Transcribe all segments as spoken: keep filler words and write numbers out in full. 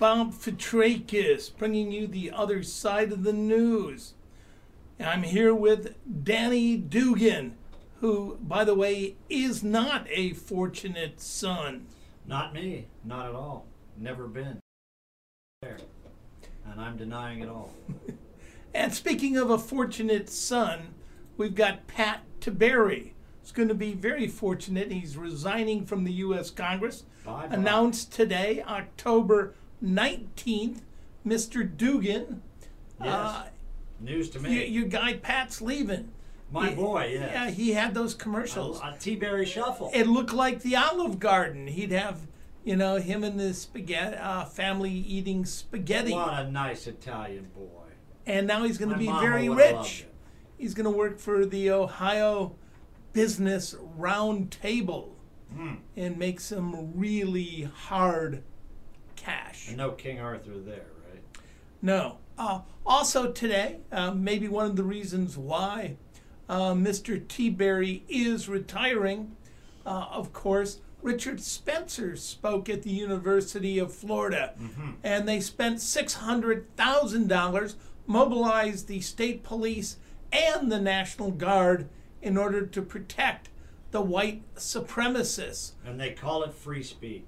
Bob Fitrakis, bringing you the other side of the news. I'm here with Danny Dugan, who, by the way, is not a fortunate son. Not me. Not at all. Never been there. And I'm denying it all. And speaking of a fortunate son, we've got Pat Tiberi. He's going to be very fortunate. He's resigning from the U S Congress. Bye bye. Announced today, October nineteenth. Mister Dugan. Yes. Uh, News to y- me. your guy Pat's leaving. My He- boy, yes. Yeah, he had those commercials. A, a T-Berry shuffle. It looked like the Olive Garden. He'd have, you know, him and the spaghetti uh, family eating spaghetti. What a nice Italian boy. And now he's going to My be mama very would have loved rich. it. He's going to work for the Ohio Business Roundtable Mm. and make some really hard cash. And no King Arthur there, right? No. Uh, also today, uh, maybe one of the reasons why uh, Mister Tiberi is retiring, uh, of course, Richard Spencer spoke at the University of Florida, Mm-hmm. and they spent six hundred thousand dollars, mobilized the state police and the National Guard in order to protect the white supremacists. And they call it free speech.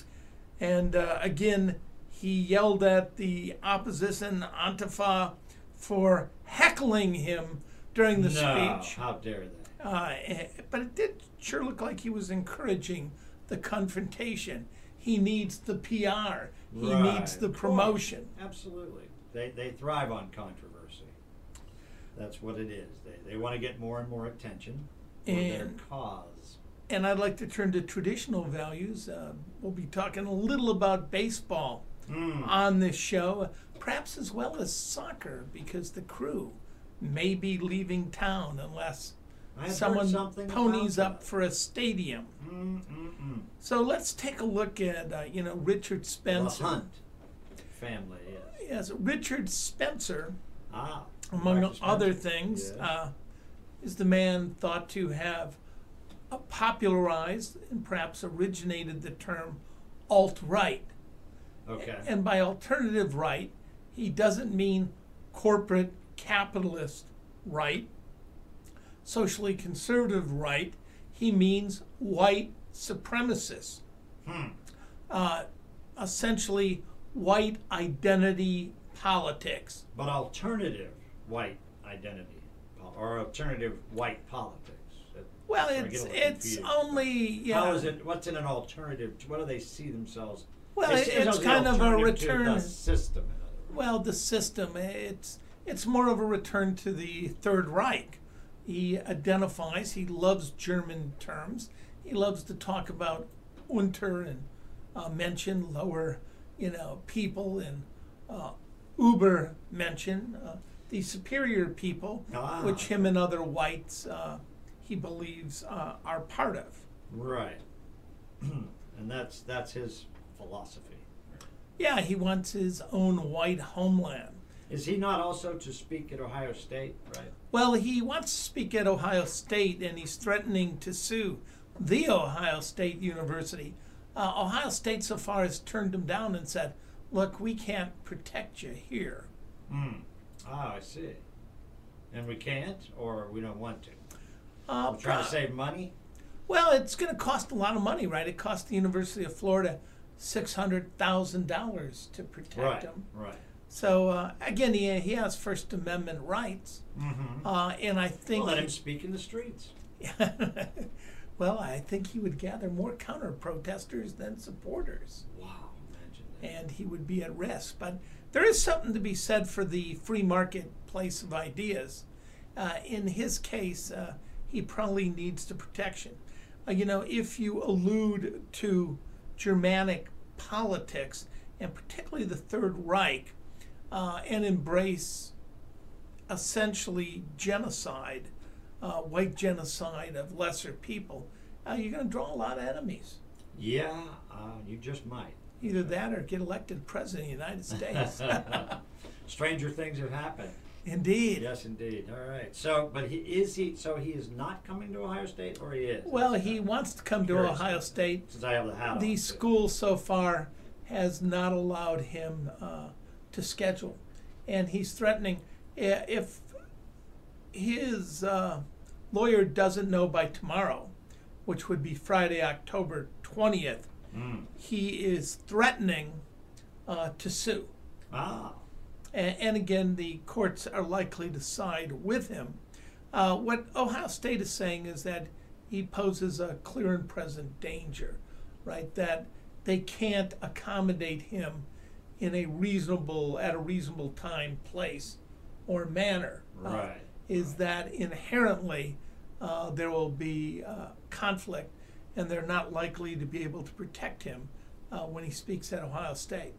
And uh, again, he yelled at the opposition, Antifa, for heckling him during the no, speech. how dare they? Uh, eh, but it did sure look like he was encouraging the confrontation. He needs the P R. He Right, needs the of course. promotion. Absolutely. They, they thrive on controversy. That's what it is. They, they want to get more and more attention for their And- cause. And I'd like to turn to traditional values. Uh, we'll be talking a little about baseball Mm. on this show, perhaps as well as soccer, because the crew may be leaving town unless I've heard someone something ponies about up that. for a stadium. Mm, mm, mm. So let's take a look at, uh, you know, Richard The Spencer. Hunt family, yes. Yes, Richard Spencer, Ah. among Doctor Spencer. other things, Yes. uh, is the man thought to have uh, popularized and perhaps originated the term alt-right. Okay. And by alternative right, he doesn't mean corporate capitalist right, socially conservative right. He means white supremacists, Hmm. uh, essentially white identity politics. But alternative white identity pol- or alternative white politics. That- Well, I get a it's little it's confused. only yeah. How is it? What's in an alternative? What do they see themselves? Well, they it- see it's themselves as kind of a alternative to return. the system. In other words. Well, the system, it's it's more of a return to the Third Reich. He identifies, he loves German terms. He loves to talk about Unter and uh, mention lower, you know, people, and uh, Uber mention uh, the superior people, Ah. which him and other whites uh, he believes uh, are part of. Right. And that's that's his philosophy. Yeah, he wants his own white homeland. Is he not also to speak at Ohio State? Right. Well, he wants to speak at Ohio State, and he's threatening to sue the Ohio State University. Uh, Ohio State so far has turned him down and said, look, we can't protect you here. Hmm. Ah, I see. And we can't, or we don't want to. Uh, We're trying to pro- save money. Well, it's going to cost a lot of money, right? It cost the University of Florida six hundred thousand dollars to protect Right. him. Right. So, uh, again, he, he has First Amendment rights. Mm-hmm. Uh, and I think... Well, let him speak in the streets. Well, I think he would gather more counter-protesters than supporters, Wow. Imagine that. and he would be at risk. But there is something to be said for the free marketplace of ideas. Uh, in his case, uh, he probably needs the protection. Uh, you know, if you allude to Germanic politics, and particularly the Third Reich, uh, and embrace essentially genocide, uh, white genocide of lesser people, uh, you're going to draw a lot of enemies. Yeah, uh, you just might. Either that or get elected president of the United States. Stranger things have happened. Indeed. Yes, indeed. All right. So, but he is he. So he is not coming to Ohio State, or he is. Well, he wants to come to Curious. Ohio State. Since I have the hat on. The too. school so far has not allowed him uh, to schedule. And he's threatening i- if his uh, lawyer doesn't know by tomorrow, which would be Friday, October twentieth, Mm. he is threatening uh, to sue. Ah. And, and again, the courts are likely to side with him. Uh, what Ohio State is saying is that he poses a clear and present danger, right? That they can't accommodate him in a reasonable, at a reasonable time, place, or manner. Uh, Right. is right. that inherently uh, there will be uh, conflict, and they're not likely to be able to protect him uh, when he speaks at Ohio State.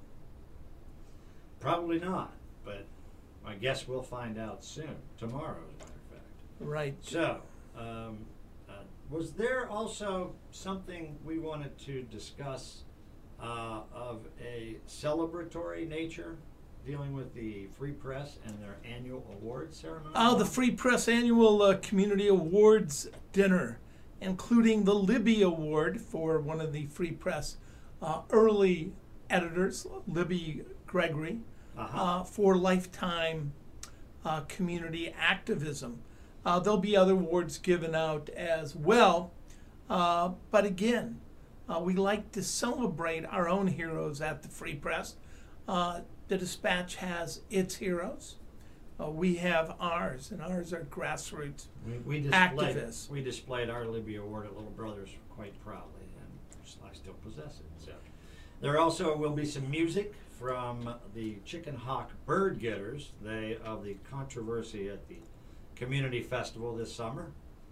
Probably not, but I guess we'll find out soon. Tomorrow, as a matter of fact. Right. So, um, uh, was there also something we wanted to discuss uh, of a celebratory nature dealing with the Free Press and their annual awards ceremony? Oh, the Free Press Annual uh, Community Awards Dinner, including the Libby Award for one of the Free Press uh, early editors, Libby Gregory, Uh-huh. uh, for lifetime uh, community activism. Uh, there'll be other awards given out as well. Uh, but again, uh, we like to celebrate our own heroes at the Free Press. Uh, the Dispatch has its heroes. Uh, we have ours, and ours are grassroots. We, we displayed activists. we displayed our Libby Award at Little Brothers quite proudly, and I still possess it. So there also will be some music from the Chicken Hawk Bird Getters, they of the controversy at the community festival this summer,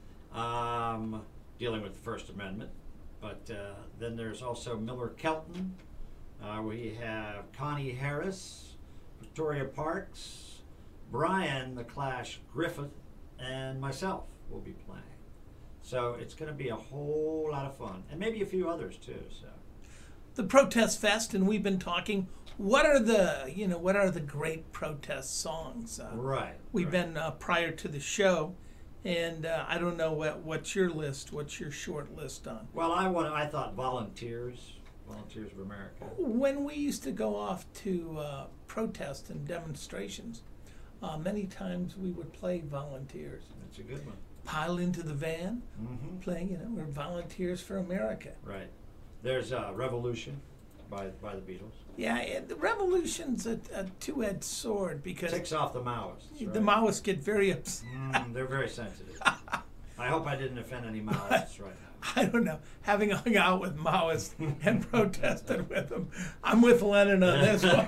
um, dealing with the First Amendment. But uh, then there's also Miller Kelton. Uh, we have Connie Harris, Victoria Parks, Brian the Clash Griffith, and myself will be playing. So it's going to be a whole lot of fun, and maybe a few others too. So The Protest Fest, and we've been talking. What are the you know what are the great protest songs? Uh, right, We've right. been uh, prior to the show, and uh, I don't know what what's your list. What's your short list on? Well, I want. I thought volunteers, Volunteers of America. When we used to go off to uh, protest and demonstrations, uh, many times we would play Volunteers. That's a good one. Pile into the van, Mm-hmm. playing. You know, we're Volunteers for America. Right. There's uh, Revolution by by the Beatles. Yeah, it, the revolution's a, a two-edged sword because Ticks off the Maoists. the Right? Maoists get very upset. Mm, they're very sensitive. I hope I didn't offend any Maoists right now. I don't know. Having hung out with Maoists and protested with them, I'm with Lenin on this one.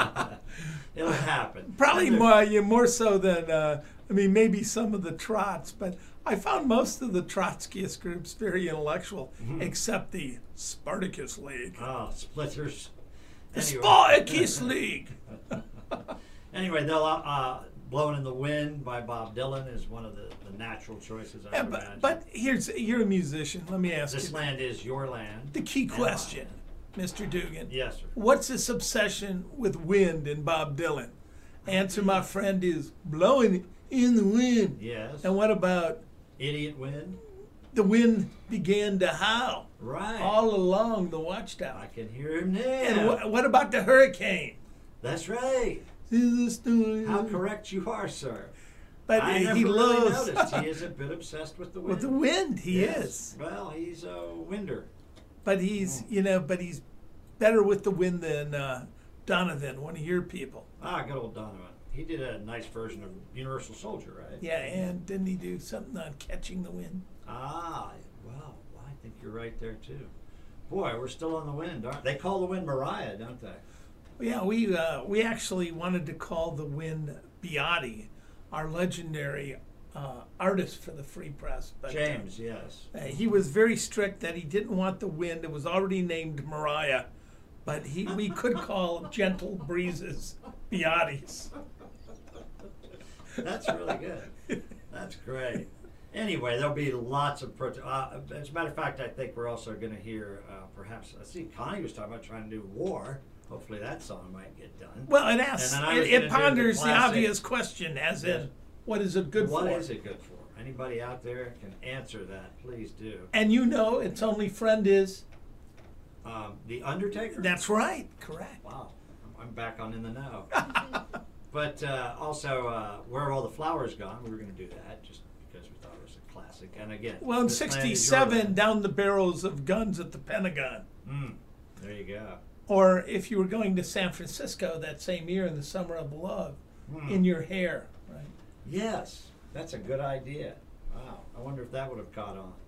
It'll happen. Probably And more, yeah, more so than, uh, I mean, maybe some of the Trots, but I found most of the Trotskyist groups very intellectual, Mhm. except the Spartacus League. Oh, splitters. The Anyway. Spartacus League! Anyway, they'll uh, uh, "Blowing in the Wind" by Bob Dylan is one of the, the natural choices I Yeah, would imagine. but, but here's, you're a musician. Let me ask This you land is your land. the key and my question, land. Mister Dugan. Yes, sir. What's this obsession with wind in Bob Dylan? Answer, my friend, is blowing in the wind. Yes. And what about Idiot Wind. the wind began to howl Right. all along the I watchtower? can hear him now. And wh- what about the hurricane? That's right. See the story. How correct you are, sir. But I he never really loves noticed. He is a bit obsessed with the wind. with the wind. He Yes. is, Well, he's a winder. but he's you know, but he's better with the wind than uh, Donovan, one of your people. Ah, good old Donovan. He did a nice version of Universal Soldier, right? Yeah, and didn't he do something on catching the wind? Ah, well, I think you're right there too. Boy, we're still on the wind, aren't they? Call the wind Mariah, don't they? Yeah, we uh, we actually wanted to call the wind Beati, our legendary uh, artist for the Free Press. But, uh, James, yes. Uh, he was very strict that he didn't want the wind. It was already named Mariah, but he we could call gentle breezes Beatis. That's really good. That's great. Anyway, there'll be lots of protest. Uh, as a matter of fact, I think we're also going to hear uh, perhaps. I see Connie was talking about trying to do War. Hopefully, that song might get done. Well, it asks, And then I it, was it gonna do the ponders the, classic- obvious question, as Yes. in, what is it good What for? is it good for? Anybody out there can answer that. Please do. And you know, its only friend is Um, the Undertaker? That's right. Correct. Wow. I'm back on In the Know. But uh, also, uh, Where Have All the Flowers Gone? We were going to do that just because we thought it was a classic. And again, Well, in This Land Is Your sixty-seven, Land. Down the Barrels of Guns at the Pentagon. Mm, there you go. Or if you were going to San Francisco that same year in the Summer of Love, Mm. In Your Hair. Right. Yes, that's a good idea. Wow. I wonder if that would have caught on.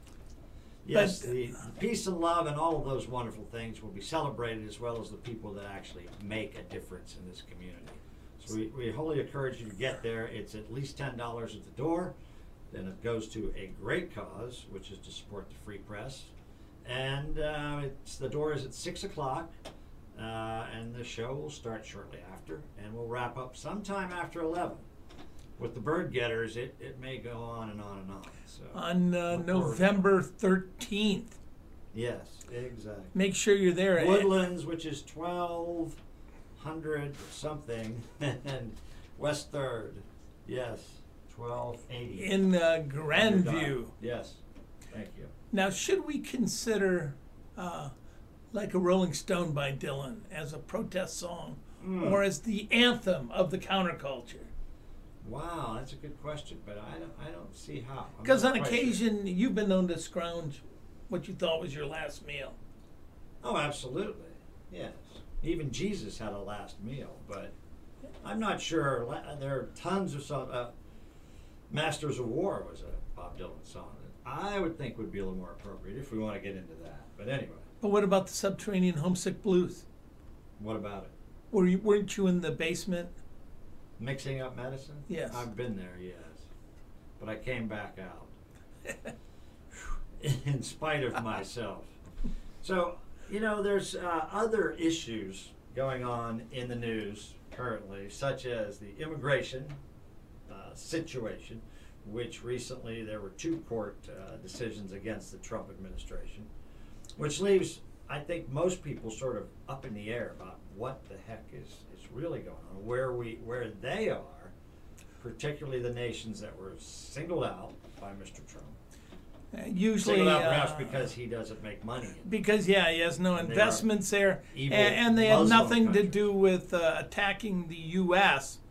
Yes, But- the, the peace and love and all of those wonderful things will be celebrated, as well as the people that actually make a difference in this community. So we, we wholly encourage you to get there. It's at least ten dollars at the door. Then it goes to a great cause, which is to support the free press. And uh, it's, the door is at six o'clock, uh, and the show will start shortly after, and we'll wrap up sometime after eleven. With the Bird Getters, it, it may go on and on and on. So On uh, look forward to November thirteenth. it. Yes, exactly. Make sure you're there. Woodlands, which is twelve hundred something, and West Third, yes, twelve eighty. In uh, Grandview. Yes, thank you. Now, should we consider uh, Like a Rolling Stone by Dylan as a protest song Mm. or as the anthem of the counterculture? Wow, that's a good question, but I don't, I don't see how. I'm Because not on quite sure. occasion, you've been known to scrounge what you thought was your last meal. Oh, absolutely, yes. Even Jesus had a last meal, but I'm not sure. La- There are tons of songs. Uh, Masters of War was a Bob Dylan song that I would think would be a little more appropriate if we want to get into that. But anyway, But what about the Subterranean Homesick Blues? what about it? Were you, weren't you in the basement? Mixing up medicine? Yes. I've been there, yes. But I came back out. In spite of myself. So, you know, there's uh, other issues going on in the news currently, such as the immigration uh, situation, which recently there were two court uh, decisions against the Trump administration, which leaves, I think, most people sort of up in the air about what the heck is, is really going on, where we where they are, particularly the nations that were singled out by Mister Trump. Uh, usually, Singled out perhaps uh, because he doesn't make money. in because yeah, he has no And they are investments there, and, evil and they had Muslim nothing to countries. do with uh, attacking the U S.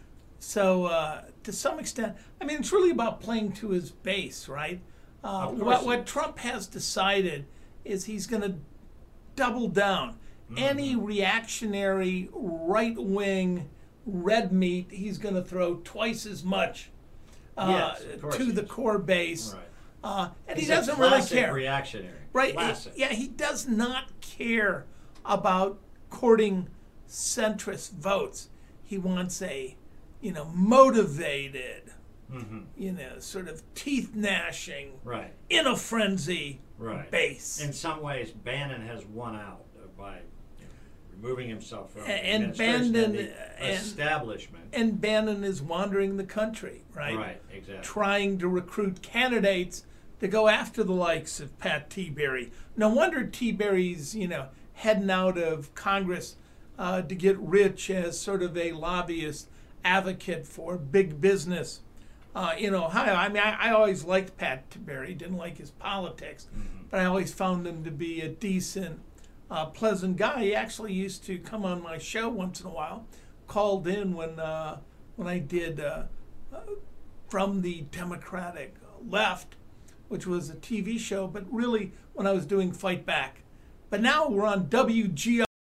So uh, to some extent, I mean, it's really about playing to his base, right? Uh, Of course what it what is. Trump has decided is he's going to double down. Mm-hmm. Any reactionary, right-wing red meat, he's going to throw twice as much uh, Yes, of course to he the is. core base. Right. Uh, and He's he a doesn't really classic care. reactionary. Right? It- Classic. yeah, he does not care about courting centrist votes. He wants a, you know, motivated, Mm-hmm. you know, sort of teeth gnashing, Right. in a frenzy Right. base. In some ways, Bannon has won out uh, by you know, removing himself from A- the and administration Bannon, and the uh, and- establishment. And Bannon is wandering the country, right? Right, exactly. Trying to recruit candidates to go after the likes of Pat Tiberi. No wonder Tiberi's, you know, heading out of Congress uh, to get rich as sort of a lobbyist advocate for big business uh, in Ohio. I mean, I, I always liked Pat Tiberi, didn't like his politics, Mm-hmm. but I always found him to be a decent, uh, pleasant guy. He actually used to come on my show once in a while, called in when uh, when I did uh, uh, From the Democratic Left, which was a T V show, but really when I was doing Fight Back. But now we're on W G R.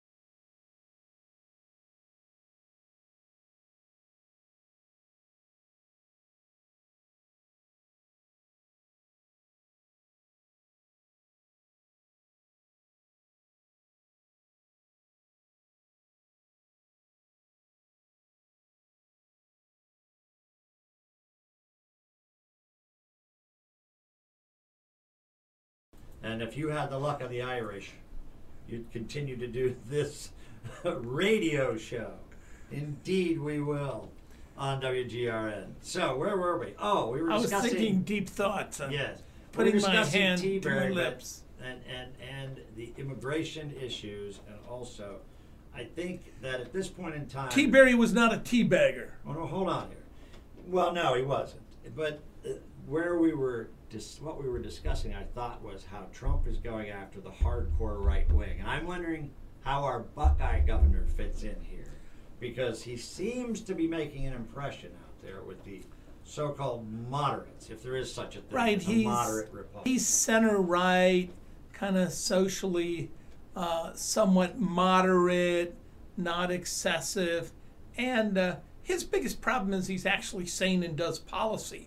And if you had the luck of the Irish, you'd continue to do this radio show. Indeed, we will on W G R N. So where were we? Oh, we were I was discussing. thinking deep thoughts on Yes. putting we were my discussing hand to my T-Berry, but- lips. And, and, and the immigration issues, and also, I think that at this point in time. T-Berry was not a teabagger. Oh, no, hold on here. Well, no, he wasn't. But uh, where we were dis- what we were discussing, I thought, was how Trump is going after the hardcore right wing, and I'm wondering how our Buckeye governor fits in here, because he seems to be making an impression out there with the so-called moderates, if there is such a thing Right, as a he's moderate Republican. he's center right, kind of socially, uh, somewhat moderate, not excessive, and uh, his biggest problem is he's actually sane and does policy,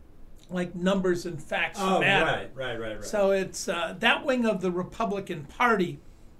like numbers and facts oh, matter. right, right, right, right. So it's uh, that wing of the Republican Party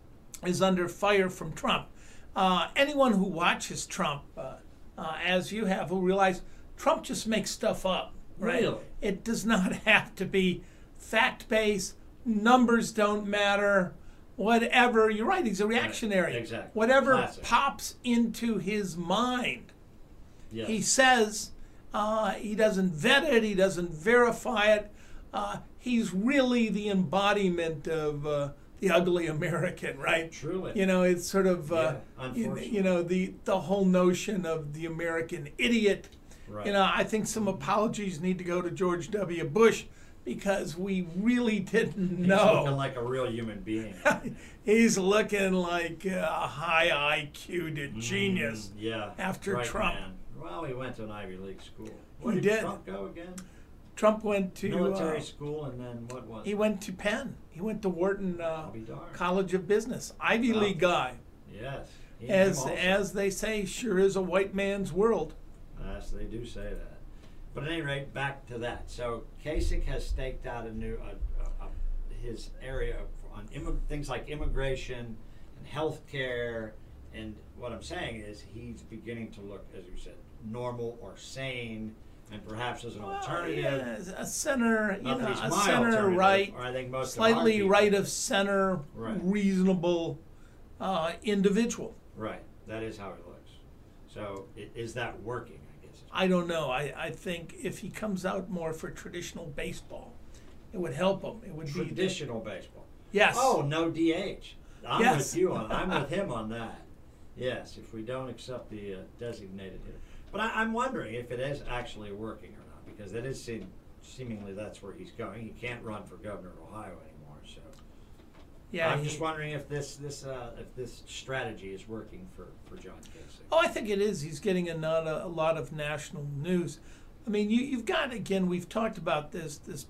is under fire from Trump. Uh, anyone who watches Trump, uh, uh, as you have, will realize Trump just makes stuff up. Right? Really? It does not have to be fact-based. Numbers don't matter. Whatever. You're right. He's a reactionary. Right, exactly. Whatever Classic. pops into his mind, Yes. he says. Uh, he doesn't vet it. He doesn't verify it. Uh, he's really the embodiment of uh, the ugly American, right? Truly. You know, it's sort of uh, Yeah, you, unfortunately. you know the the whole notion of the American idiot. Right. You know, I think some apologies need to go to George W. Bush because we really didn't He's know. looking like a real human being. He's looking like a high I Q'd genius. Mm, yeah. after right, Trump. Man. Well, he went to an Ivy League school. Where He did, did. Trump go again? Trump went to Military uh, school, and then what was he it? went to Penn. He went to Wharton uh, I'll be darned. College of Business, Ivy Wow. League guy. Yes. He and him As also. as they say, sure is a white man's world. Yes, they do say that. But at any rate, back to that. So Kasich has staked out a new uh, uh, uh, his area of, on immig- things like immigration and health care. And what I'm saying is he's beginning to look, as you said, normal or sane, and perhaps as an alternative. Well, yeah, a center, you Not know, that he's a my center alternative, right, or I think most of our slightly people- right of center, Right. reasonable uh, individual. Right. That is how it looks. So i- is that working, I guess? I don't know. I, I think if he comes out more for traditional baseball, it would help him. It would be Traditional baseball. yes. Oh, no D H. I'm Yes. with you on. I'm with him on that. Yes, if we don't accept the uh, designated hitter. But I, I'm wondering if it is actually working or not, because that is seem, seemingly that's where he's going. He can't run for governor of Ohio anymore. So yeah. I'm he- just wondering if this this uh, if this strategy is working for, for John Kasich. Oh, I think it is. He's getting a, not a, a lot of national news. I mean, you, you've got, again, we've talked about this, this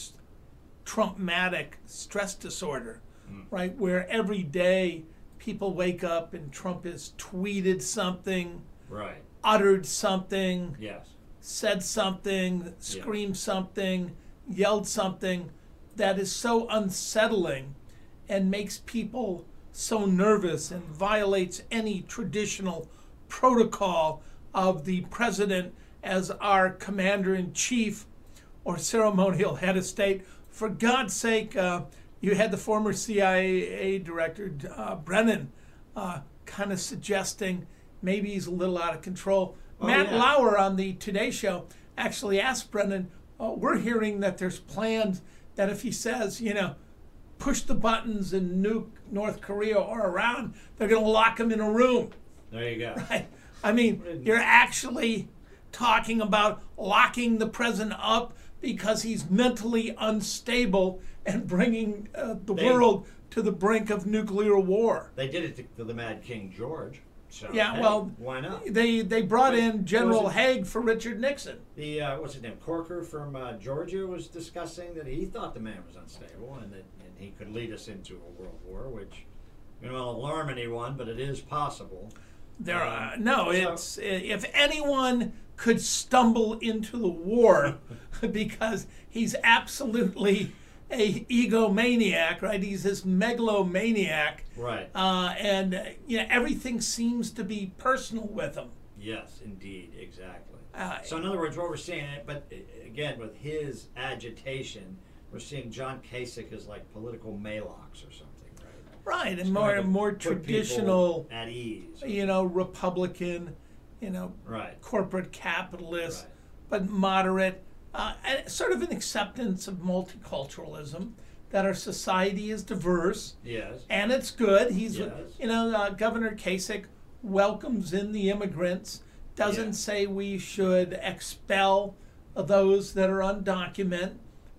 post-Trumpmatic stress disorder, Mm. right? Where every day people wake up and Trump has tweeted something, Right. uttered something, Yes. said something, screamed something, yelled something that is so unsettling and makes people so nervous and violates any traditional protocol of the president as our commander in chief or ceremonial head of state. For God's sake, uh, you had the former C I A director, uh, Brennan, uh, kind of suggesting maybe he's a little out of control. Oh, Matt yeah. Lauer on the Today Show actually asked Brennan, oh, we're hearing that there's plans that if he says, you know, push the buttons and nuke North Korea or Iran, they're going to lock him in a room. There you go. Right? I mean, you're actually talking about locking the president up because he's mentally unstable and bringing uh, the They- world to the brink of nuclear war. They did it to, to the Mad King George. So Yeah, hey, well, why not? They they brought But in General was it- Haig for Richard Nixon. The uh, what's his name? Corker from uh, Georgia was discussing that he thought the man was unstable and that and he could lead us into a world war, which you know, won't alarm anyone, but it is possible. There, Um, are, no, so- it's if anyone could stumble into the war because he's absolutely a egomaniac, right? He's this megalomaniac, Right. uh, and uh, you know everything seems to be personal with him. Yes, indeed, exactly. Uh, So in other words, what we're seeing, but uh, again, with his agitation, we're seeing John Kasich as like political Malox or something, right? Right, It's and more going to and more put people traditional, at ease. you know, Republican, you know, Right. corporate capitalist, Right. but moderate, uh, and sort of an acceptance of multiculturalism, that our society is diverse Yes. and it's good. He's, Yes. you know, uh, Governor Kasich welcomes in the immigrants, doesn't Yeah. say we should expel those that are undocumented,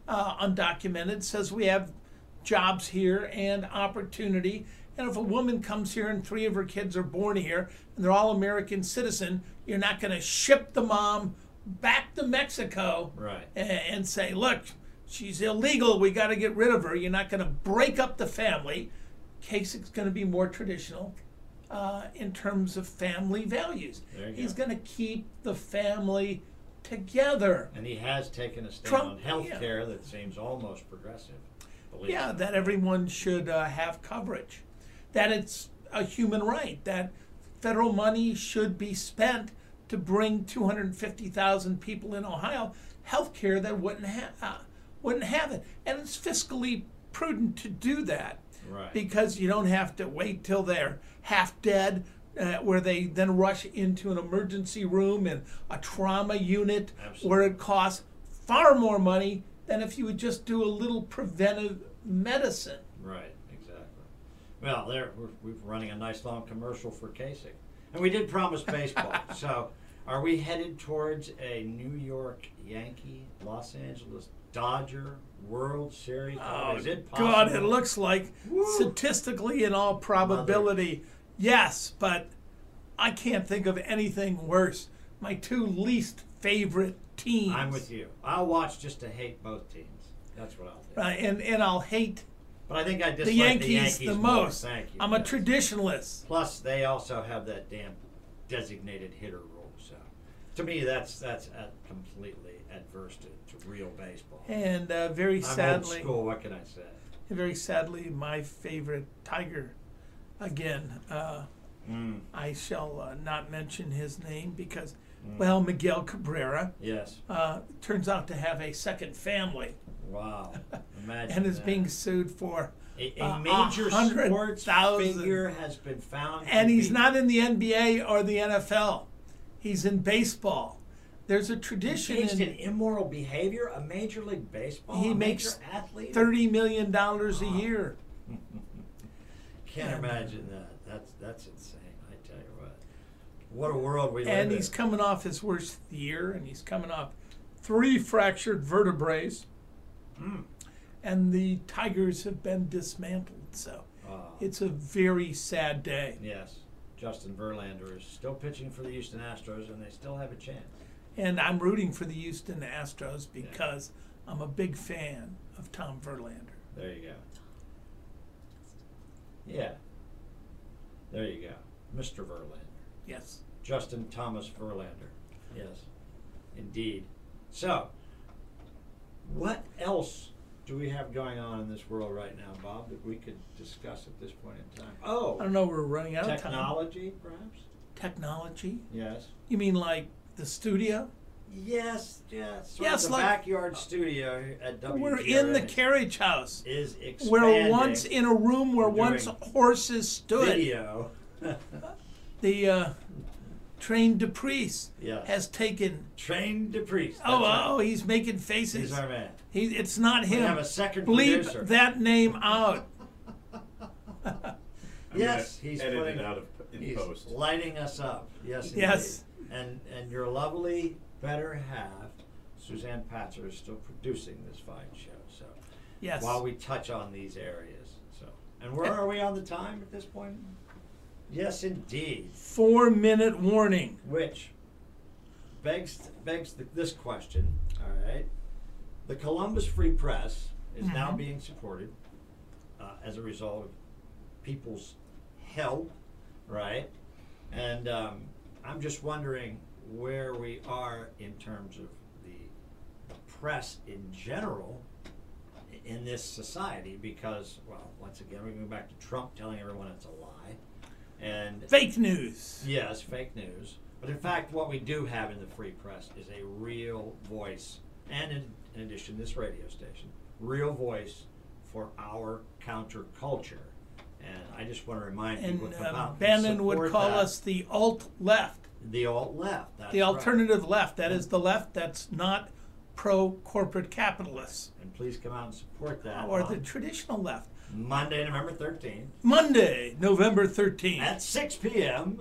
uh, undocumented, says we have jobs here and opportunity. And if a woman comes here and three of her kids are born here and they're all American citizen, you're not going to ship the mom back to Mexico Right. and, and say, look, she's illegal, we got to get rid of her. You're not going to break up the family. Kasich's going to be more traditional uh, in terms of family values. There you He's go. going to keep the family together. And he has taken a stand Trump- on health care that seems almost progressive. believe Yeah, it. that everyone should uh, have coverage, that it's a human right, that federal money should be spent to bring two hundred fifty thousand people in Ohio health care that wouldn't, ha- uh, wouldn't have it. And it's fiscally prudent to do that Right. because you don't have to wait till they're half dead, uh, where they then rush into an emergency room and a trauma unit Absolutely. where it costs far more money than if you would just do a little preventive medicine. Right, exactly. Well, there we're, we're running a nice long commercial for Kasich, and we did promise baseball. So, are we headed towards a New York Yankee, Los Angeles Dodger World Series? Oh, Is it possible? God, it looks like Woo. statistically in all probability, yes, but I can't think of anything worse. My two least favorite teams. I'm with you. I'll watch just to hate both teams. That's what I'll do. Uh, and, and I'll hate But I think I dislike the Yankees, the Yankees the more. most. Thank you. I'm a yes. traditionalist. Plus, they also have that damn designated hitter rule. So, to me, that's that's uh, completely adverse to, to real baseball. And uh, very I'm sadly, old school. What can I say? very sadly, my favorite Tiger, again, uh, Mm, I shall uh, not mention his name because, mm. well, Miguel Cabrera Yes. uh, turns out to have a second family Wow. Imagine and is that. being sued for, a, a uh, major a hundred sports thousand. figure has been found. and to he's be not in the N B A or the N F L. He's in baseball. There's a tradition engaged in in immoral behavior. A major league baseball. He a makes major athlete. thirty million dollars a Wow. year. Can't And- imagine that. That's that's insane. I tell you what. What a world we live And in. he's coming off his worst year, and he's coming off three fractured vertebrae, Mm. and the Tigers have been dismantled. So Ah. it's a very sad day. Yes. Justin Verlander is still pitching for the Houston Astros, and they still have a chance. And I'm rooting for the Houston Astros because I'm a big fan of Tom Verlander. There you go. Yeah. There you go. Mister Verlander. Yes. Justin Thomas Verlander. Yes. Indeed. So, what else do we have going on in this world right now, Bob, that we could discuss at this point in time? I Oh, don't know, we're running out of time. technology, perhaps? Technology? Yes. You mean like the studio? Yes, yes. Sort Yes, of the like- backyard studio at W G R N We're in the carriage house. is expanding. Where once in a room where We're once doing horses stood, video. the uh, train de Pries Yes. has taken. Trained to priest. Oh, That's oh, right. he's making faces. He's our man. He, it's not We him. have a second Bleep producer. that name out. I'm Yes, gonna he's edit putting it out of in He's post. lighting us up. Yes, indeed. Yes. And and your lovely better half, Suzanne Patzer, is still producing this fine show. So Yes. while we touch on these areas, so and where are we on the time at this point? Yes, indeed. Four minute warning. Which begs begs the, this question. All right, the Columbus Free Press is now Mhm. being supported uh, as a result of people's help, right? And um, I'm just wondering where we are in terms of the press in general i- in this society, because, well, once again, we go back to Trump telling everyone it's a lie, and Fake news. yes, fake news. But in fact, what we do have in the free press is a real voice, and in, in addition, this radio station, real voice for our counterculture. And I just want to remind And people uh, about Bannon would support call that. us the alt left, the alt left. That's the right. alternative left. That is the left that's not pro corporate capitalists, And please come out and support that or on the traditional left. Monday, November thirteenth Monday, November thirteenth. at six p.m.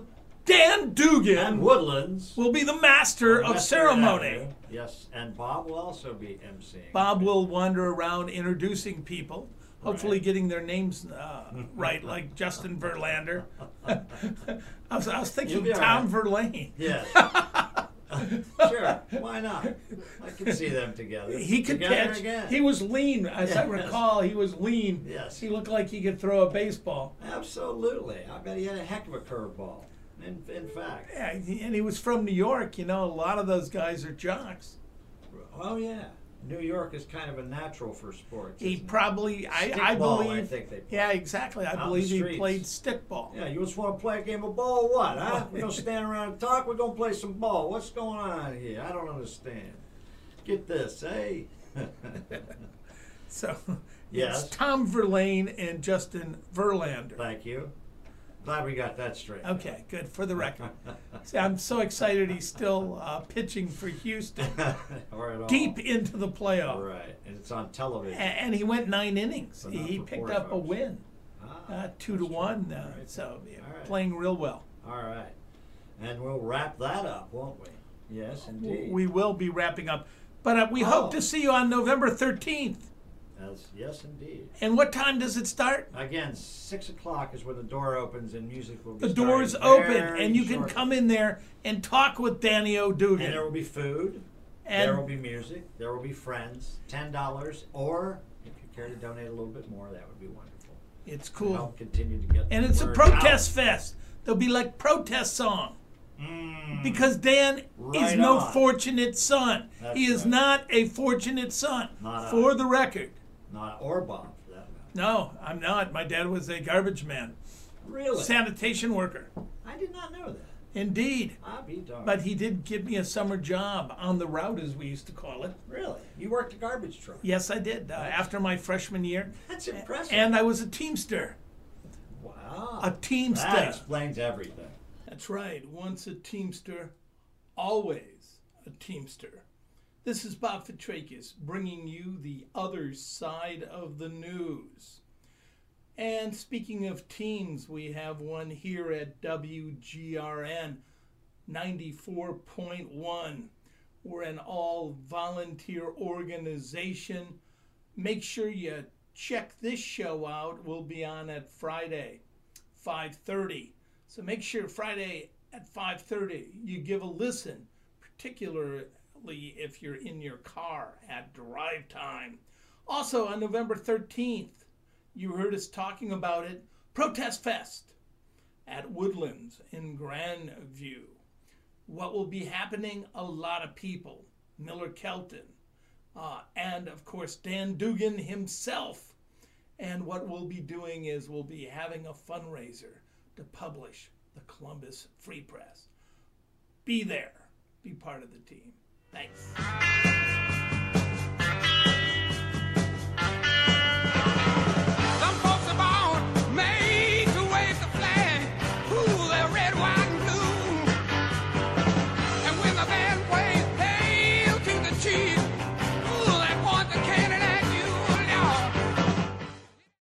Dan Dugan And Woodlands. will be the master on of Western ceremony. Avenue. Yes, and Bob will also be emceeing. Bob will wander around introducing people, hopefully Right. getting their names uh, right, like Justin Verlander. I was, I was thinking You'll be all Tom right. Verlaine. Yes. Sure, why not? I can see them together. He could together catch. again. He was lean, as I Yes. recall. He was lean. Yes. He looked like he could throw a baseball. Absolutely. I bet he had a heck of a curveball. In, in fact. Yeah, he- and he was from New York. You know, a lot of those guys are jocks. Oh yeah. New York is kind of a natural for sports. He isn't it? probably, I, I Stickball, believe. I think they play. Yeah, exactly. I Out in the believe he streets. played stickball. Yeah, you just want to play a game of ball or what, huh? We're going to stand around and talk, we're going to play some ball. What's going on here? I don't understand. Get this, hey? So, Yes. it's Tom Verlaine and Justin Verlander. Thank you. Glad we got that straight. Okay, good for the record. See, I'm so excited he's still uh, pitching for Houston, or at all. deep into the playoff, Right, and it's on television. A- and he went nine innings. So not He for picked poor up a folks. win, Ah, uh, two to that's true. one. Uh, Right. So yeah, All right. playing real well. All right. And we'll wrap that up, won't we? Yes, indeed. We will be wrapping up, but uh, we Oh. hope to see you on November thirteenth. As, yes, indeed. And what time does it start? Again, six o'clock is when the door opens and music will be The door's starting open, very and you can shortly. come in there and talk with Danny O'Dugan. And there will be food. And- there will be music. There will be friends. Ten dollars, or if you care to donate a little bit more, that would be wonderful. It's To cool. help continue to get. And the it's a word protest out. fest. There'll be like protest song. Mm. Because Dan is Right no on. fortunate son. That's he is right. not a fortunate son. Not for I. the record. Not or Bob for that matter. No, I'm not. My dad was a garbage man, Really? sanitation worker. I did not know that. Indeed. I'll be darned. But he did give me a summer job on the route, as we used to call it. Really, you worked a garbage truck. Yes, I did. Uh, after my freshman year. That's impressive. And I was a teamster. wow, A teamster. That explains everything. That's right. Once a teamster, always a teamster. This is Bob Fitrakis bringing you the other side of the news. And speaking of teams, we have one here at W G R N ninety-four point one. We're an all-volunteer organization. Make sure you check this show out. We'll be on at Friday, five thirty. So make sure Friday at five thirty you give a listen, particularly if you're in your car at drive time. Also on November thirteenth, you heard us talking about it, Protest Fest at Woodlands in Grandview. What will be happening? A lot of people. Miller Kelton, uh, and of course Dan Dugan himself. And what we'll be doing is we'll be having a fundraiser to publish the Columbus Free Press. Be there. Be part of the team. Thanks.